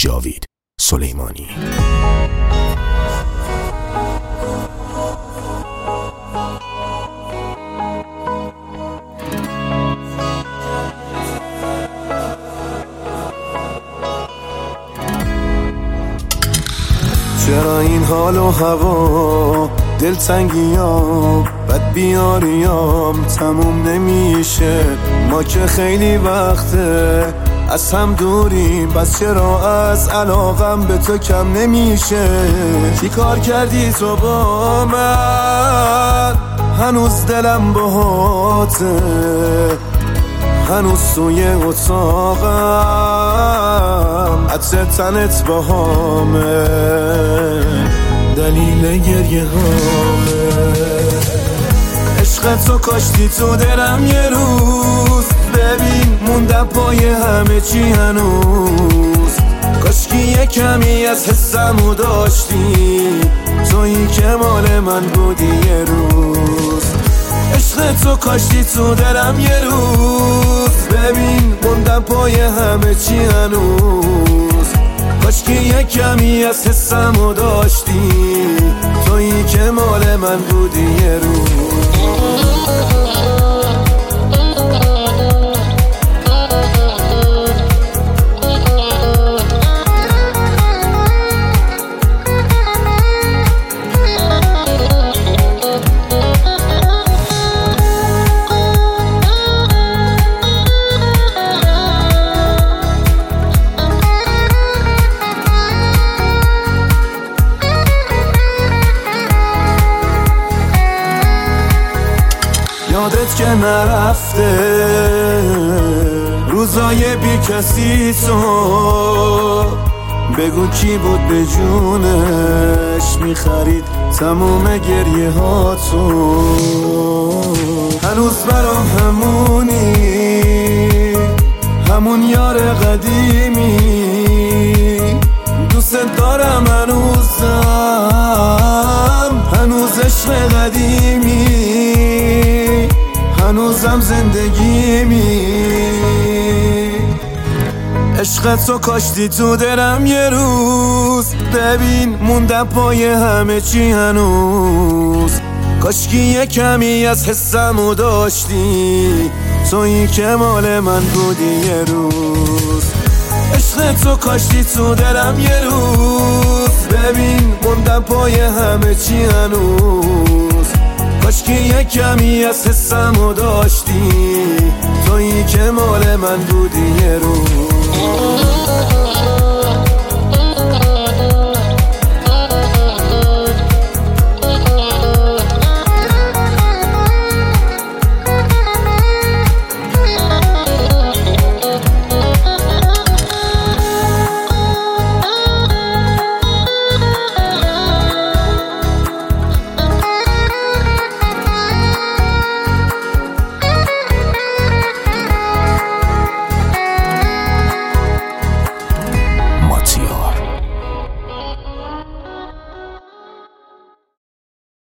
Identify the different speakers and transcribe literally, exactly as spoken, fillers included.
Speaker 1: جاوید سلیمانی.
Speaker 2: چرا این حال و هوا دلتنگیام بد بیاریام تموم نمیشه؟ ما که خیلی وقته از هم دوریم، بس چرا از علاقم به تو کم نمیشه؟ چی کار کردی تو با من؟ هنوز دلم باهاته، هنوز توی اتاقم عطر تنت باهامه، دلیل گریه هامه. عشق تو کاشتی تو دلم یه روز، ببین موندم پای همه چی هنوز. کاشکی یه کمی از حسمو داشتی، تویی که مال من بودی یه روز. عشق تو کاشتی تو دلم یه روز، ببین موندم پای همه چی هنوز. کاشکی یه کمی از حسمو داشتی، تویی که مال من بودی یه روز. یادت که نرفته روزای بی کسی تو، بگو کی بود به جونش میخرید تموم گریه ها تو. هنوز برام همونی، همون یار قدیمی، دوست دارم هنوزم، هنوز عشق قدیمی، هنوزم زندگیمی. عشق تو کاشتی تو دلم یه روز، ببین موندم پای همه چی هنوز. کاشکی یه کمی از حسمو داشتی، تویی که مال من بودی یه روز. عشق تو کاشتی تو دلم یه روز، ببین موندم پای همه چی هنوز. کاشکی یه کمی از حسمو داشتی، تویی که مال من بودی یه روز.